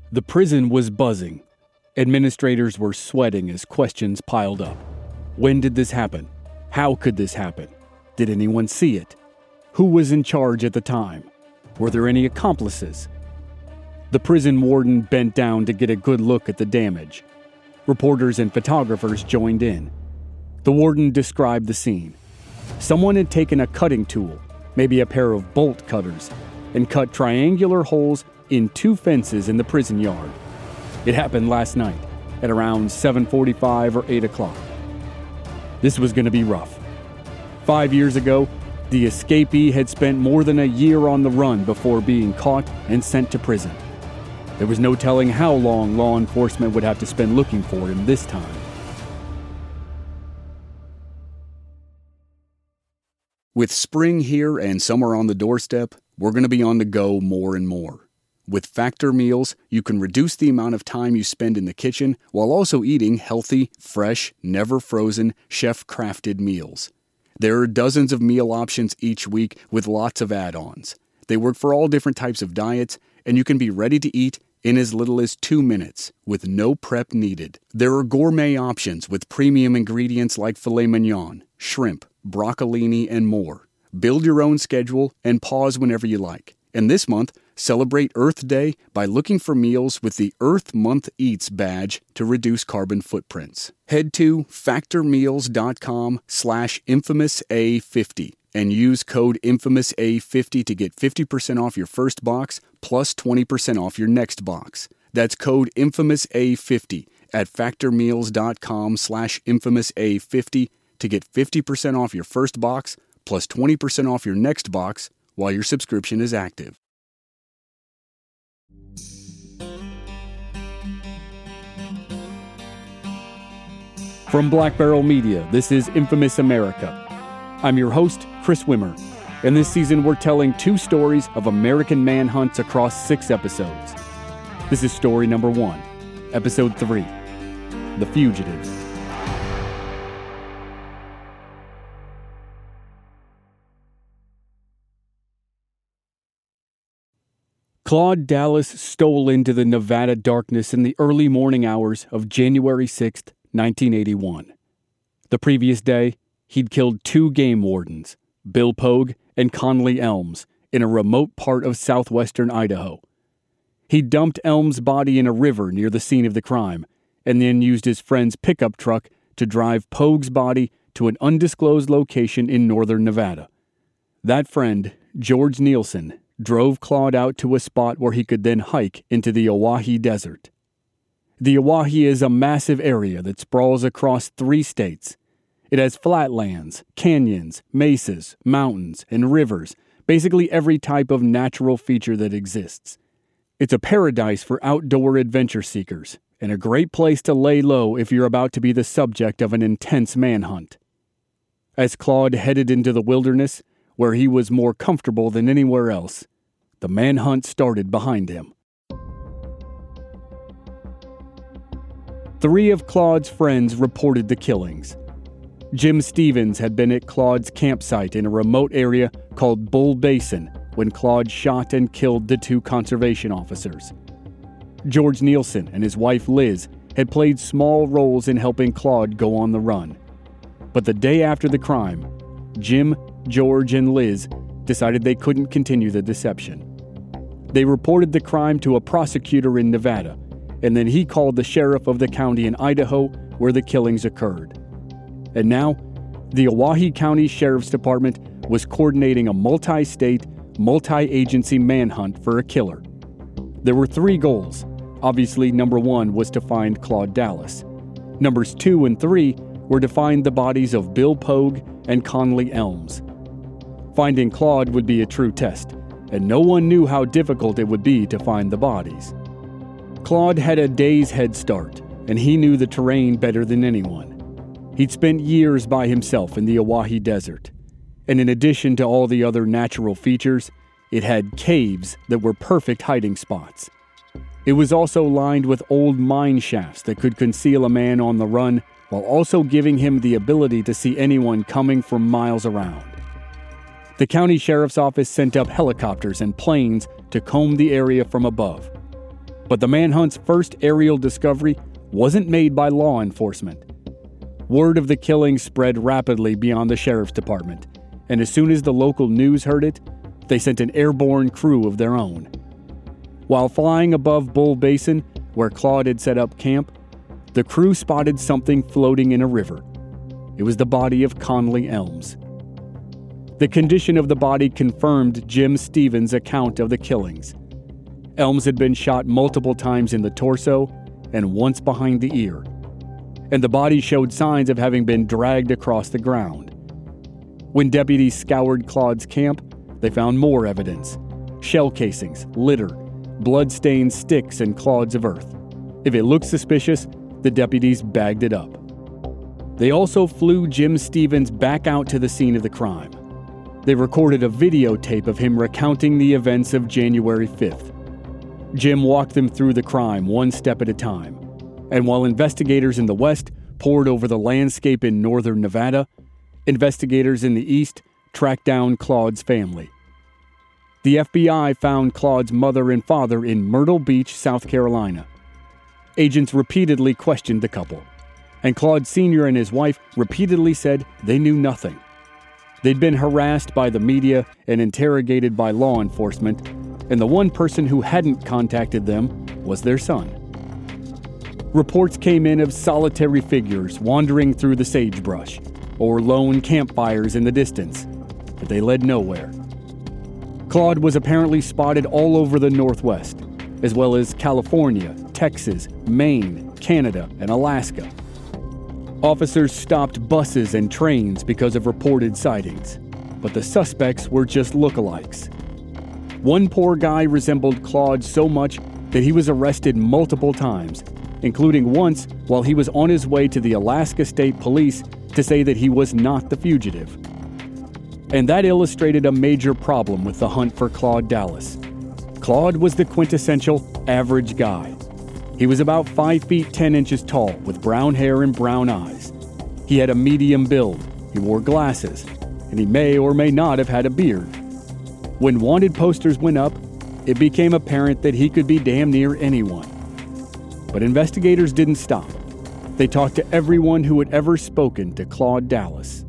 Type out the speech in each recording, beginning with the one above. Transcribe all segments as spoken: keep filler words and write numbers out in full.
The prison was buzzing. Administrators were sweating as questions piled up. When did this happen? How could this happen? Did anyone see it? Who was in charge at the time? Were there any accomplices? The prison warden bent down to get a good look at the damage. Reporters and photographers joined in. The warden described the scene. Someone had taken a cutting tool, maybe a pair of bolt cutters, and cut triangular holes in two fences in the prison yard. It happened last night at around seven forty-five or eight o'clock. This was going to be rough. Five years ago, the escapee had spent more than a year on the run before being caught and sent to prison. There was no telling how long law enforcement would have to spend looking for him this time. With spring here and summer on the doorstep, we're going to be on the go more and more. With Factor meals, you can reduce the amount of time you spend in the kitchen while also eating healthy, fresh, never frozen, chef-crafted meals. There are dozens of meal options each week with lots of add-ons. They work for all different types of diets, and you can be ready to eat in as little as two minutes with no prep needed. There are gourmet options with premium ingredients like filet mignon, shrimp, broccolini, and more. Build your own schedule and pause whenever you like. And this month, celebrate Earth Day by looking for meals with the Earth Month Eats badge to reduce carbon footprints. Head to factormeals.com slash infamous A50 and use code infamous A fifty to get fifty percent off your first box plus twenty percent off your next box. That's code infamous A fifty at factormeals.com slash infamous A50 to get fifty percent off your first box plus twenty percent off your next box while your subscription is active. From Black Barrel Media, this is Infamous America. I'm your host, Chris Wimmer, and this season we're telling two stories of American manhunts across six episodes. This is story number one, episode three, The Fugitive. Claude Dallas stole into the Nevada darkness in the early morning hours of January sixth, nineteen eighty-one. The previous day, he'd killed two game wardens, Bill Pogue and Conley Elms, in a remote part of southwestern Idaho. He dumped Elms' body in a river near the scene of the crime, and then used his friend's pickup truck to drive Pogue's body to an undisclosed location in northern Nevada. That friend, George Nielsen, drove Claude out to a spot where he could then hike into the Oahe Desert. The Oahe is a massive area that sprawls across three states. It has flatlands, canyons, mesas, mountains, and rivers, basically every type of natural feature that exists. It's a paradise for outdoor adventure seekers, and a great place to lay low if you're about to be the subject of an intense manhunt. As Claude headed into the wilderness, where he was more comfortable than anywhere else, the manhunt started behind him. Three of Claude's friends reported the killings. Jim Stevens had been at Claude's campsite in a remote area called Bull Basin when Claude shot and killed the two conservation officers. George Nielsen and his wife Liz had played small roles in helping Claude go on the run. But the day after the crime, Jim, George, and Liz decided they couldn't continue the deception. They reported the crime to a prosecutor in Nevada, and then he called the sheriff of the county in Idaho where the killings occurred. And now, the Oahe County Sheriff's Department was coordinating a multi-state, multi-agency manhunt for a killer. There were three goals. Obviously, number one was to find Claude Dallas. Numbers two and three were to find the bodies of Bill Pogue and Conley Elms. Finding Claude would be a true test, and no one knew how difficult it would be to find the bodies. Claude had a day's head start, and he knew the terrain better than anyone. He'd spent years by himself in the Oahe Desert, and in addition to all the other natural features, it had caves that were perfect hiding spots. It was also lined with old mine shafts that could conceal a man on the run while also giving him the ability to see anyone coming from miles around. The county sheriff's office sent up helicopters and planes to comb the area from above. But the manhunt's first aerial discovery wasn't made by law enforcement. Word of the killing spread rapidly beyond the sheriff's department, and as soon as the local news heard it, they sent an airborne crew of their own. While flying above Bull Basin, where Claude had set up camp, the crew spotted something floating in a river. It was the body of Conley Elms. The condition of the body confirmed Jim Stevens' account of the killings. Elms had been shot multiple times in the torso and once behind the ear, and the body showed signs of having been dragged across the ground. When deputies scoured Claude's camp, they found more evidence: shell casings, litter, blood-stained sticks, and clods of earth. If it looked suspicious, the deputies bagged it up. They also flew Jim Stevens back out to the scene of the crime. They recorded a videotape of him recounting the events of January fifth. Jim walked them through the crime one step at a time, and while investigators in the west pored over the landscape in northern Nevada, investigators in the east tracked down Claude's family. The F B I found Claude's mother and father in Myrtle Beach, South Carolina. Agents repeatedly questioned the couple, and Claude Senior and his wife repeatedly said they knew nothing. They'd been harassed by the media and interrogated by law enforcement, and the one person who hadn't contacted them was their son. Reports came in of solitary figures wandering through the sagebrush, or lone campfires in the distance, but they led nowhere. Claude was apparently spotted all over the Northwest, as well as California, Texas, Maine, Canada, and Alaska. Officers stopped buses and trains because of reported sightings, but the suspects were just lookalikes. One poor guy resembled Claude so much that he was arrested multiple times, including once while he was on his way to the Alaska State Police to say that he was not the fugitive. And that illustrated a major problem with the hunt for Claude Dallas. Claude was the quintessential average guy. He was about five feet ten inches tall with brown hair and brown eyes. He had a medium build, he wore glasses, and he may or may not have had a beard. When wanted posters went up, it became apparent that he could be damn near anyone. But investigators didn't stop. They talked to everyone who had ever spoken to Claude Dallas.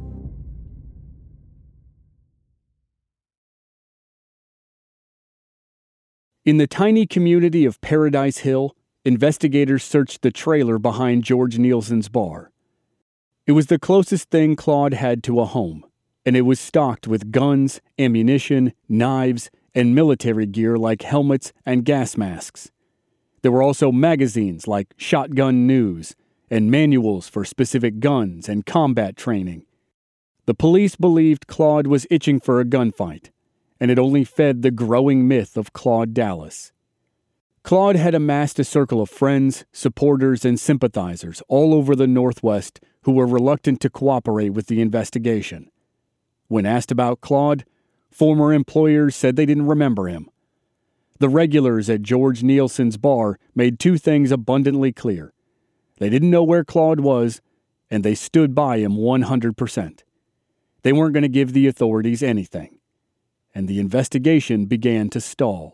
In the tiny community of Paradise Hill, investigators searched the trailer behind George Nielsen's bar. It was the closest thing Claude had to a home, and it was stocked with guns, ammunition, knives, and military gear like helmets and gas masks. There were also magazines like Shotgun News and manuals for specific guns and combat training. The police believed Claude was itching for a gunfight, and it only fed the growing myth of Claude Dallas. Claude had amassed a circle of friends, supporters, and sympathizers all over the Northwest who were reluctant to cooperate with the investigation. When asked about Claude, former employers said they didn't remember him. The regulars at George Nielsen's bar made two things abundantly clear. They didn't know where Claude was, and they stood by him one hundred percent. They weren't going to give the authorities anything. And the investigation began to stall.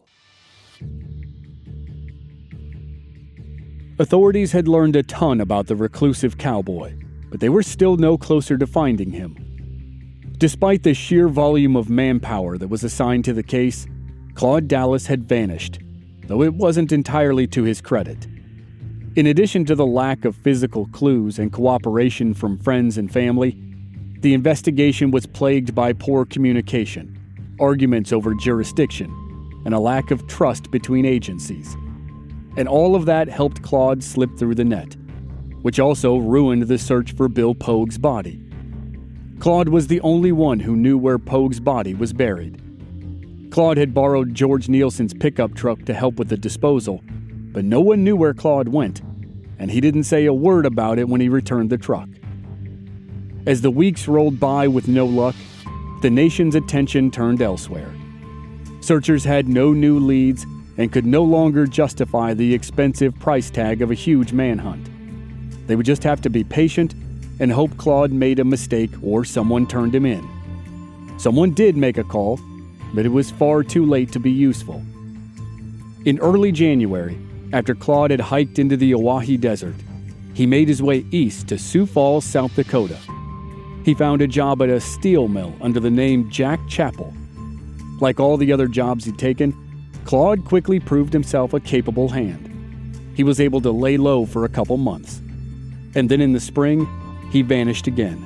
Authorities had learned a ton about the reclusive cowboy, but they were still no closer to finding him. Despite the sheer volume of manpower that was assigned to the case, Claude Dallas had vanished, though it wasn't entirely to his credit. In addition to the lack of physical clues and cooperation from friends and family, the investigation was plagued by poor communication, arguments over jurisdiction, and a lack of trust between agencies. And all of that helped Claude slip through the net, which also ruined the search for Bill Pogue's body. Claude was the only one who knew where Pogue's body was buried. Claude had borrowed George Nielsen's pickup truck to help with the disposal, but no one knew where Claude went, and he didn't say a word about it when he returned the truck. As the weeks rolled by with no luck, the nation's attention turned elsewhere. Searchers had no new leads and could no longer justify the expensive price tag of a huge manhunt. They would just have to be patient and hope Claude made a mistake or someone turned him in. Someone did make a call, but it was far too late to be useful. In early January, After Claude had hiked into the Oahe Desert, he made his way east to Sioux Falls, South Dakota. He found a job at a steel mill under the name Jack Chappell. Like all the other jobs he'd taken, Claude quickly proved himself a capable hand. He was able to lay low for a couple months. And then in the spring, he vanished again.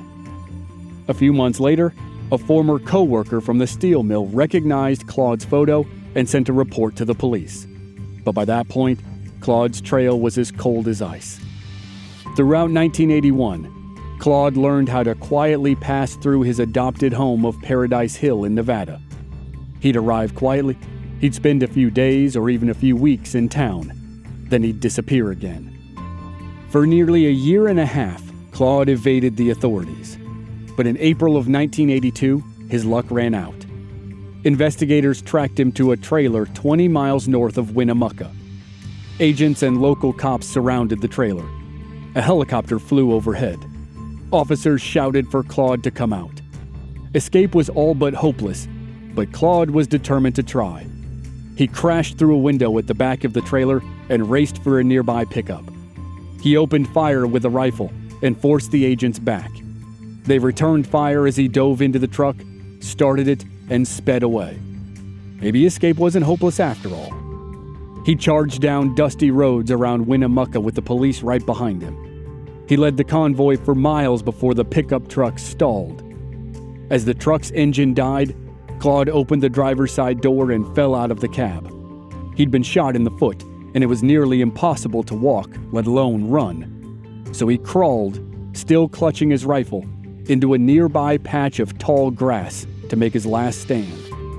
A few months later, a former co-worker from the steel mill recognized Claude's photo and sent a report to the police. But by that point, Claude's trail was as cold as ice. Throughout nineteen eighty-one, Claude learned how to quietly pass through his adopted home of Paradise Hill in Nevada. He'd arrive quietly, he'd spend a few days or even a few weeks in town, then he'd disappear again. For nearly a year and a half, Claude evaded the authorities. But in April of nineteen eighty-two, his luck ran out. Investigators tracked him to a trailer twenty miles north of Winnemucca. Agents and local cops surrounded the trailer. A helicopter flew overhead. Officers shouted for Claude to come out. Escape was all but hopeless, but Claude was determined to try. He crashed through a window at the back of the trailer and raced for a nearby pickup. He opened fire with a rifle and forced the agents back. They returned fire as he dove into the truck, started it, and sped away. Maybe escape wasn't hopeless after all. He charged down dusty roads around Winnemucca with the police right behind him. He led the convoy for miles before the pickup truck stalled. As the truck's engine died, Claude opened the driver's side door and fell out of the cab. He'd been shot in the foot, and it was nearly impossible to walk, let alone run. So he crawled, still clutching his rifle, into a nearby patch of tall grass to make his last stand.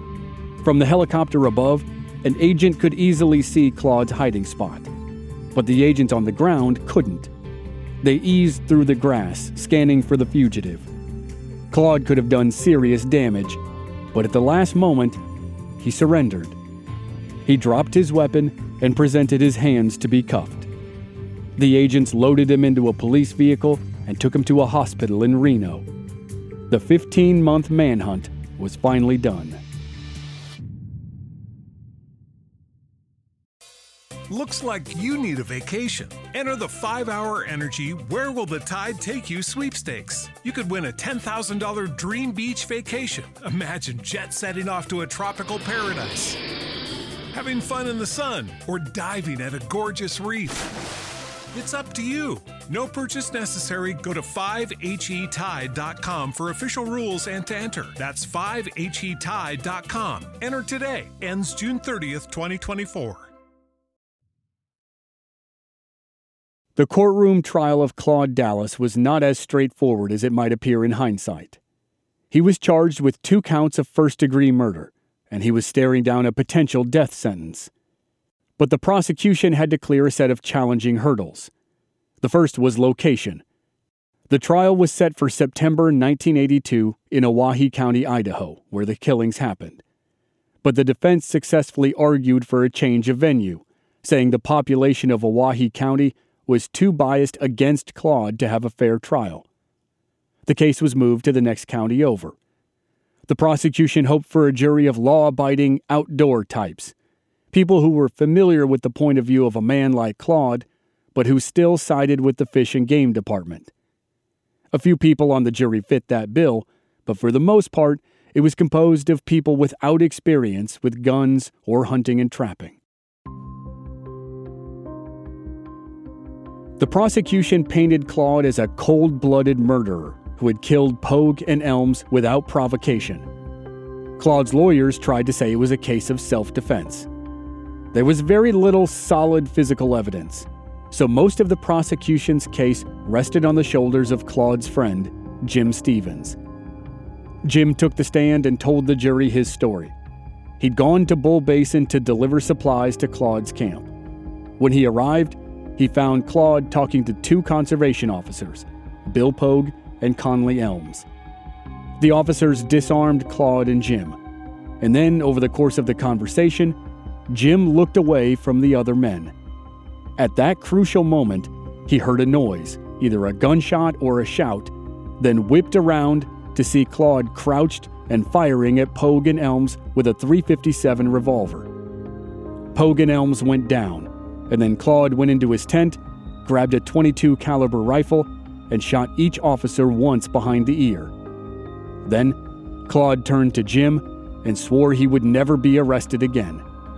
From the helicopter above, an agent could easily see Claude's hiding spot, but the agents on the ground couldn't. They eased through the grass, scanning for the fugitive. Claude could have done serious damage, but at the last moment, he surrendered. He dropped his weapon and presented his hands to be cuffed. The agents loaded him into a police vehicle and took him to a hospital in Reno. The fifteen-month manhunt was finally done. Looks like you need a vacation. Enter the five hour Energy Where Will the Tide Take You sweepstakes. You could win a ten thousand dollars dream beach vacation. Imagine jet setting off to a tropical paradise, having fun in the sun, or diving at a gorgeous reef. It's up to you. No purchase necessary. Go to five H E tide dot com for official rules and to enter. That's five H E tide dot com. Enter today. Ends June thirtieth, twenty twenty-four. The courtroom trial of Claude Dallas was not as straightforward as it might appear in hindsight. He was charged with two counts of first-degree murder, and he was staring down a potential death sentence. But the prosecution had to clear a set of challenging hurdles. The first was location. The trial was set for September nineteen eighty-two in Oahe County, Idaho, where the killings happened. But the defense successfully argued for a change of venue, saying the population of Oahe County was too biased against Claude to have a fair trial. The case was moved to the next county over. The prosecution hoped for a jury of law-abiding, outdoor types, people who were familiar with the point of view of a man like Claude, but who still sided with the Fish and Game Department. A few people on the jury fit that bill, but for the most part, it was composed of people without experience with guns or hunting and trapping. The prosecution painted Claude as a cold-blooded murderer who had killed Pogue and Elms without provocation. Claude's lawyers tried to say it was a case of self-defense. There was very little solid physical evidence, so most of the prosecution's case rested on the shoulders of Claude's friend, Jim Stevens. Jim took the stand and told the jury his story. He'd gone to Bull Basin to deliver supplies to Claude's camp. When he arrived, he found Claude talking to two conservation officers, Bill Pogue and Conley Elms. The officers disarmed Claude and Jim, and then, over the course of the conversation, Jim looked away from the other men. At that crucial moment, he heard a noise, either a gunshot or a shout, then whipped around to see Claude crouched and firing at Pogue and Elms with a three fifty-seven revolver. Pogue and Elms went down, and then Claude went into his tent, grabbed a twenty-two caliber rifle, and shot each officer once behind the ear. Then, Claude turned to Jim and swore he would never be arrested again.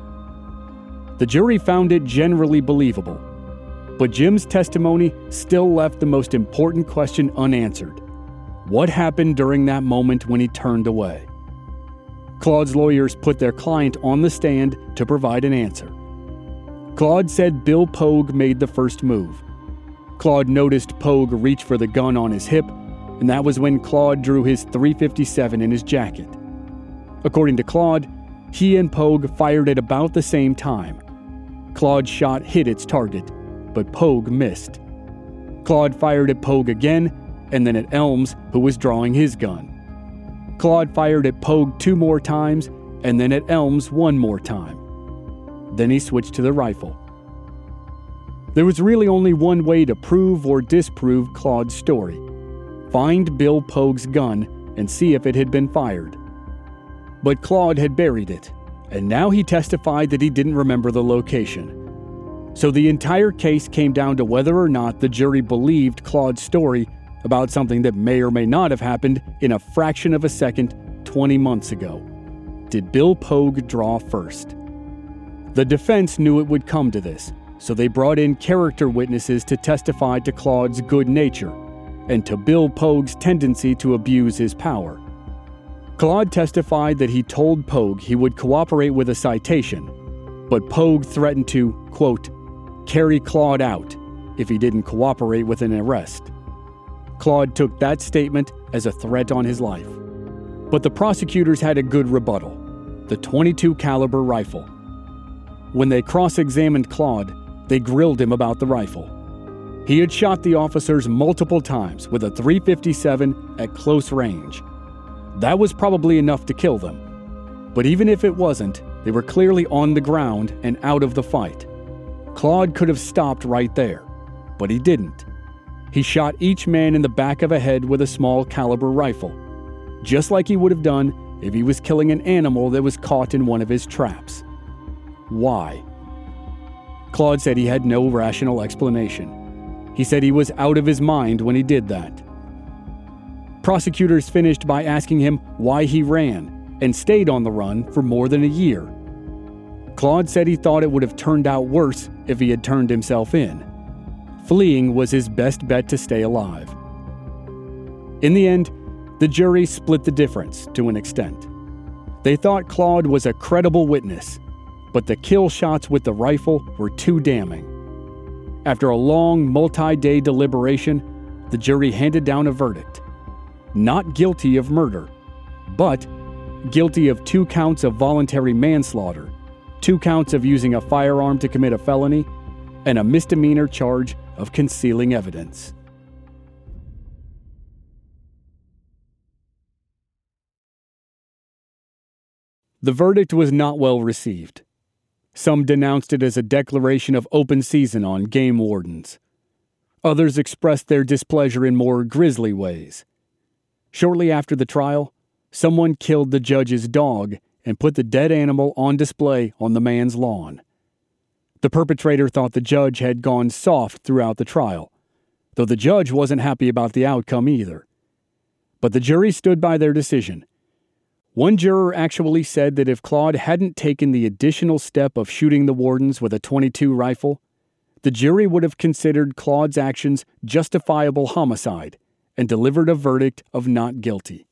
The jury found it generally believable, but Jim's testimony still left the most important question unanswered. What happened during that moment when he turned away? Claude's lawyers put their client on the stand to provide an answer. Claude said Bill Pogue made the first move. Claude noticed Pogue reach for the gun on his hip, and that was when Claude drew his three fifty-seven in his jacket. According to Claude, he and Pogue fired at about the same time. Claude's shot hit its target, but Pogue missed. Claude fired at Pogue again, and then at Elms, who was drawing his gun. Claude fired at Pogue two more times, and then at Elms one more time. Then he switched to the rifle. There was really only one way to prove or disprove Claude's story. Find Bill Pogue's gun and see if it had been fired. But Claude had buried it, and now he testified that he didn't remember the location. So the entire case came down to whether or not the jury believed Claude's story about something that may or may not have happened in a fraction of a second twenty months ago. Did Bill Pogue draw first? The defense knew it would come to this, so they brought in character witnesses to testify to Claude's good nature and to Bill Pogue's tendency to abuse his power. Claude testified that he told Pogue he would cooperate with a citation, but Pogue threatened to, quote, carry Claude out if he didn't cooperate with an arrest. Claude took that statement as a threat on his life. But the prosecutors had a good rebuttal, the twenty-two caliber rifle. When they cross-examined Claude, they grilled him about the rifle. He had shot the officers multiple times with a three fifty-seven at close range. That was probably enough to kill them. But even if it wasn't, they were clearly on the ground and out of the fight. Claude could have stopped right there, but he didn't. He shot each man in the back of a head with a small caliber rifle, just like he would have done if he was killing an animal that was caught in one of his traps. Why? Claude said he had no rational explanation. He said he was out of his mind when he did that. Prosecutors finished by asking him why he ran and stayed on the run for more than a year. Claude said he thought it would have turned out worse if he had turned himself in. Fleeing was his best bet to stay alive. In the end, the jury split the difference to an extent. They thought Claude was a credible witness, but the kill shots with the rifle were too damning. After a long, multi-day deliberation, the jury handed down a verdict. Not guilty of murder, but guilty of two counts of voluntary manslaughter, two counts of using a firearm to commit a felony, and a misdemeanor charge of concealing evidence. The verdict was not well received. Some denounced it as a declaration of open season on game wardens. Others expressed their displeasure in more grisly ways. Shortly after the trial, someone killed the judge's dog and put the dead animal on display on the man's lawn. The perpetrator thought the judge had gone soft throughout the trial, though the judge wasn't happy about the outcome either. But the jury stood by their decision. One juror actually said that if Claude hadn't taken the additional step of shooting the wardens with a twenty-two rifle, the jury would have considered Claude's actions justifiable homicide and delivered a verdict of not guilty.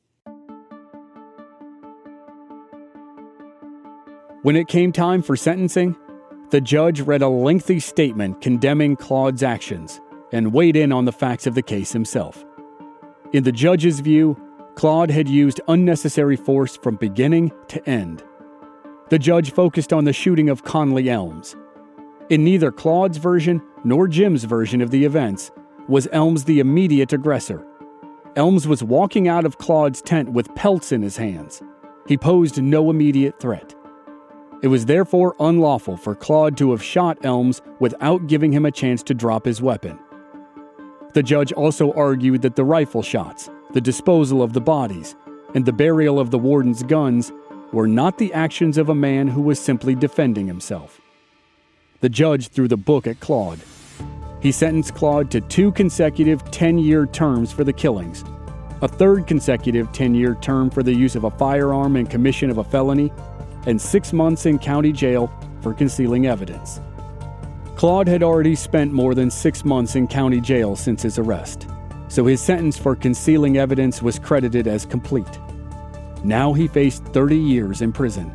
When it came time for sentencing, the judge read a lengthy statement condemning Claude's actions and weighed in on the facts of the case himself. In the judge's view, Claude had used unnecessary force from beginning to end. The judge focused on the shooting of Conley Elms. In neither Claude's version nor Jim's version of the events was Elms the immediate aggressor. Elms was walking out of Claude's tent with pelts in his hands. He posed no immediate threat. It was therefore unlawful for Claude to have shot Elms without giving him a chance to drop his weapon. The judge also argued that the rifle shots, the disposal of the bodies, and the burial of the warden's guns were not the actions of a man who was simply defending himself. the judge threw the book at Claude. He sentenced Claude to two consecutive ten-year terms for the killings, a third consecutive ten-year term for the use of a firearm and commission of a felony, and six months in county jail for concealing evidence. Claude had already spent more than six months in county jail since his arrest, so his sentence for concealing evidence was credited as complete. Now he faced thirty years in prison.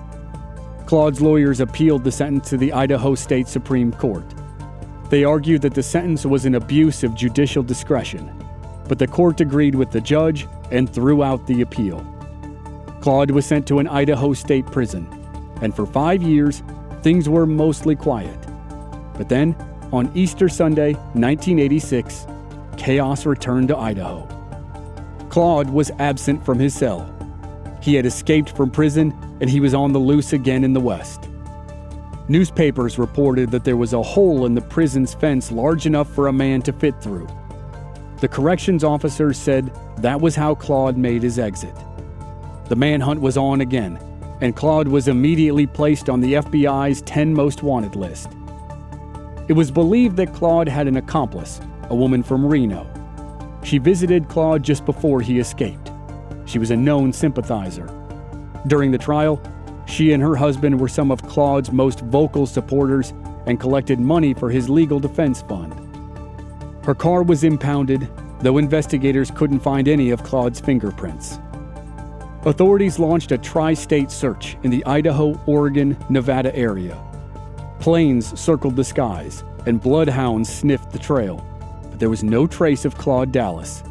Claude's lawyers appealed the sentence to the Idaho State Supreme Court. They argued that the sentence was an abuse of judicial discretion, but the court agreed with the judge and threw out the appeal. Claude was sent to an Idaho state prison, and for five years, things were mostly quiet. But then, on Easter Sunday, nineteen eighty-six, chaos returned to Idaho. Claude was absent from his cell. He had escaped from prison, and he was on the loose again in the West. Newspapers reported that there was a hole in the prison's fence large enough for a man to fit through. The corrections officers said that was how Claude made his exit. The manhunt was on again, and Claude was immediately placed on the F B I's ten most wanted list. It was believed that Claude had an accomplice, a woman from Reno. She visited Claude just before he escaped. She was a known sympathizer. During the trial, she and her husband were some of Claude's most vocal supporters and collected money for his legal defense fund. Her car was impounded, though investigators couldn't find any of Claude's fingerprints. Authorities launched a tri-state search in the Idaho, Oregon, Nevada area. Planes circled the skies, and bloodhounds sniffed the trail, but there was no trace of Claude Dallas.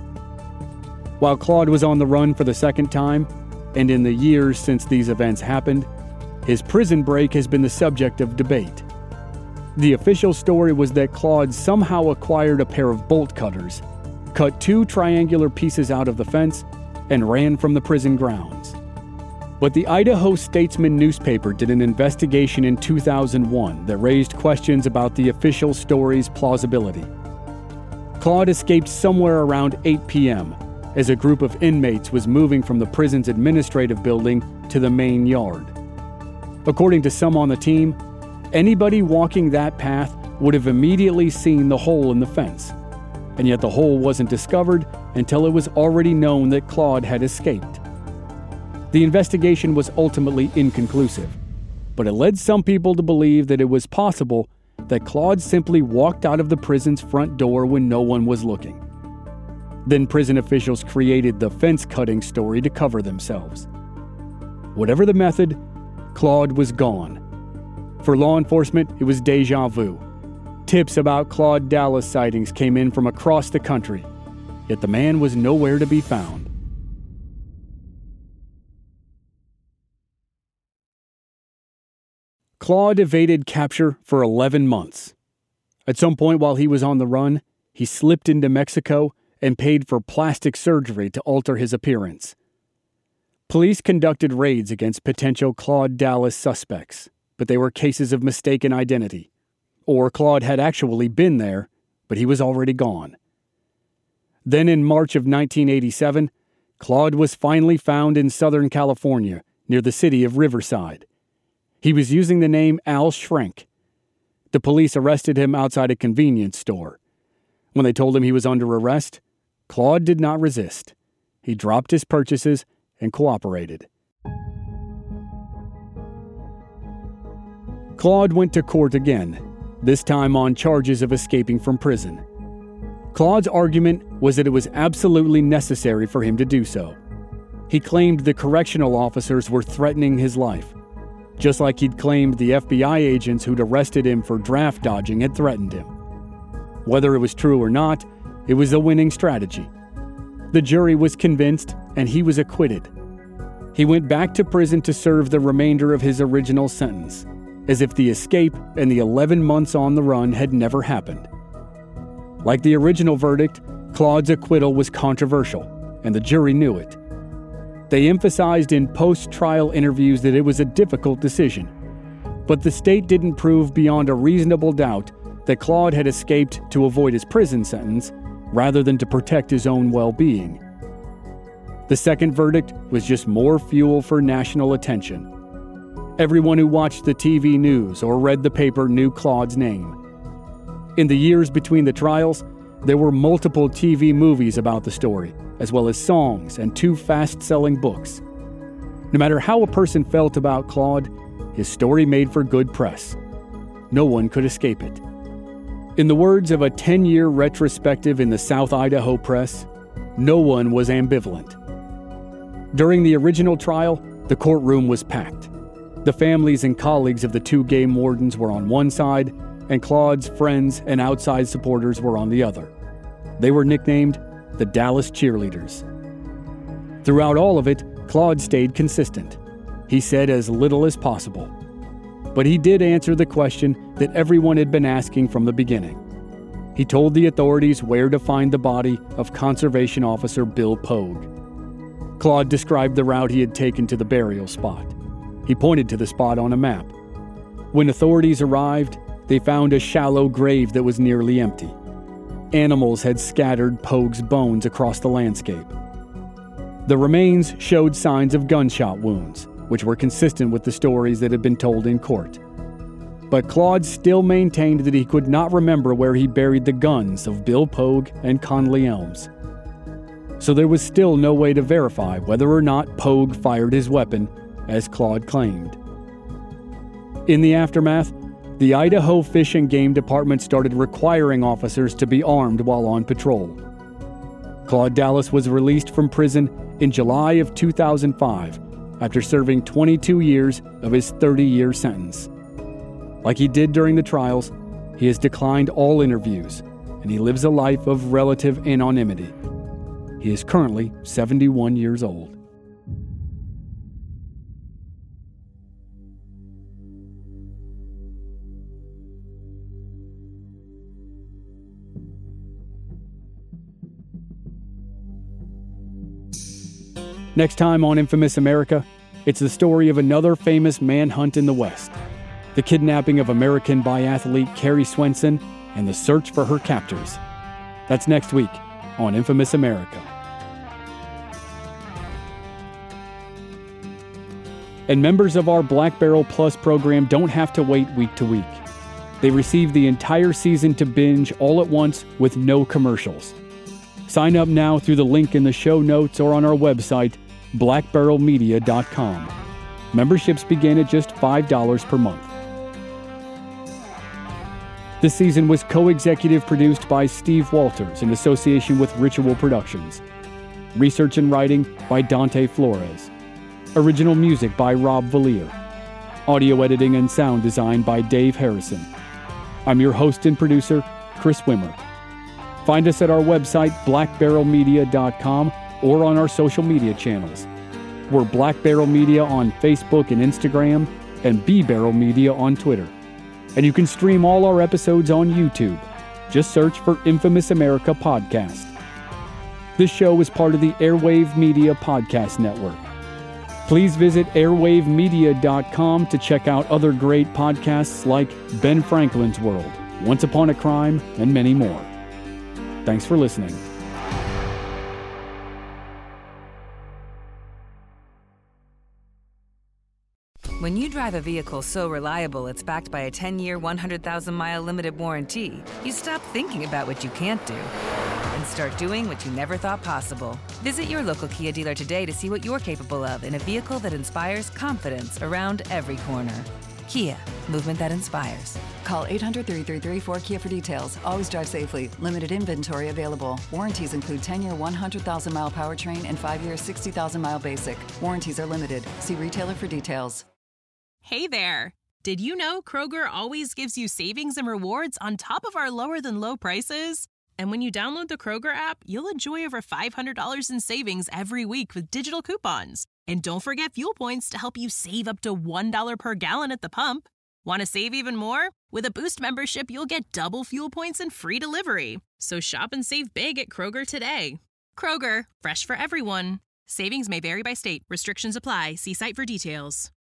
While Claude was on the run for the second time, and in the years since these events happened, his prison break has been the subject of debate. The official story was that Claude somehow acquired a pair of bolt cutters, cut two triangular pieces out of the fence, and ran from the prison grounds. But the Idaho Statesman newspaper did an investigation in two thousand one that raised questions about the official story's plausibility. Claude escaped somewhere around eight p.m. as a group of inmates was moving from the prison's administrative building to the main yard. According to some on the team, anybody walking that path would have immediately seen the hole in the fence, and yet the hole wasn't discovered until it was already known that Claude had escaped. The investigation was ultimately inconclusive, but it led some people to believe that it was possible that Claude simply walked out of the prison's front door when no one was looking. Then prison officials created the fence-cutting story to cover themselves. Whatever the method, Claude was gone. For law enforcement, it was déjà vu. Tips about Claude Dallas sightings came in from across the country, yet the man was nowhere to be found. Claude evaded capture for eleven months. At some point while he was on the run, he slipped into Mexico and paid for plastic surgery to alter his appearance. Police conducted raids against potential Claude Dallas suspects, but they were cases of mistaken identity. Or Claude had actually been there, but he was already gone. Then in March of nineteen eighty-seven, Claude was finally found in Southern California, near the city of Riverside. He was using the name Al Schrenk. The police arrested him outside a convenience store. When they told him he was under arrest, Claude did not resist. He dropped his purchases and cooperated. Claude went to court again, this time on charges of escaping from prison. Claude's argument was that it was absolutely necessary for him to do so. He claimed the correctional officers were threatening his life, just like he'd claimed the F B I agents who'd arrested him for draft dodging had threatened him. Whether it was true or not, it was a winning strategy. The jury was convinced, and he was acquitted. He went back to prison to serve the remainder of his original sentence, as if the escape and the eleven months on the run had never happened. Like the original verdict, Claude's acquittal was controversial, and the jury knew it. They emphasized in post-trial interviews that it was a difficult decision, but the state didn't prove beyond a reasonable doubt that Claude had escaped to avoid his prison sentence rather than to protect his own well-being. The second verdict was just more fuel for national attention. Everyone who watched the T V news or read the paper knew Claude's name. In the years between the trials, there were multiple T V movies about the story, as well as songs and two fast-selling books. No matter how a person felt about Claude, his story made for good press. No one could escape it. In the words of a ten-year retrospective in the South Idaho Press, no one was ambivalent. During the original trial, the courtroom was packed. The families and colleagues of the two game wardens were on one side, and Claude's friends and outside supporters were on the other. They were nicknamed the Dallas Cheerleaders. Throughout all of it, Claude stayed consistent. He said as little as possible. But he did answer the question that everyone had been asking from the beginning. He told the authorities where to find the body of Conservation Officer Bill Pogue. Claude described the route he had taken to the burial spot. He pointed to the spot on a map. When authorities arrived, they found a shallow grave that was nearly empty. Animals had scattered Pogue's bones across the landscape. The remains showed signs of gunshot wounds, which were consistent with the stories that had been told in court. But Claude still maintained that he could not remember where he buried the guns of Bill Pogue and Conley Elms. So there was still no way to verify whether or not Pogue fired his weapon, as Claude claimed. In the aftermath, the Idaho Fish and Game Department started requiring officers to be armed while on patrol. Claude Dallas was released from prison in July of two thousand five after serving twenty-two years of his thirty-year sentence. Like he did during the trials, he has declined all interviews, and he lives a life of relative anonymity. He is currently seventy-one years old. Next time on Infamous America, it's the story of another famous manhunt in the West, the kidnapping of American biathlete Carrie Swenson and the search for her captors. That's next week on Infamous America. And members of our Black Barrel Plus program don't have to wait week to week. They receive the entire season to binge all at once with no commercials. Sign up now through the link in the show notes or on our website, black barrel media dot com. Memberships begin at just five dollars per month. This season was co-executive produced by Steve Walters in association with Ritual Productions. Research and writing by Dante Flores. Original music by Rob Valier. Audio editing and sound design by Dave Harrison. I'm your host and producer, Chris Wimmer. Find us at our website, black barrel media dot com, or on our social media channels. We're Black Barrel Media on Facebook and Instagram, and B Barrel Media on Twitter. And you can stream all our episodes on YouTube. Just search for Infamous America Podcast. This show is part of the Airwave Media Podcast Network. Please visit airwave media dot com to check out other great podcasts like Ben Franklin's World, Once Upon a Crime, and many more. Thanks for listening. When you drive a vehicle so reliable it's backed by a ten-year, one hundred thousand mile limited warranty, you stop thinking about what you can't do and start doing what you never thought possible. Visit your local Kia dealer today to see what you're capable of in a vehicle that inspires confidence around every corner. Kia, movement that inspires. Call eight hundred, three three three, four K I A for details. Always drive safely. Limited inventory available. Warranties include ten-year, one hundred thousand mile powertrain and five-year, sixty thousand mile basic. Warranties are limited. See retailer for details. Hey there! Did you know Kroger always gives you savings and rewards on top of our lower-than-low prices? And when you download the Kroger app, you'll enjoy over five hundred dollars in savings every week with digital coupons. And don't forget fuel points to help you save up to one dollar per gallon at the pump. Want to save even more? With a Boost membership, you'll get double fuel points and free delivery. So shop and save big at Kroger today. Kroger, fresh for everyone. Savings may vary by state. Restrictions apply. See site for details.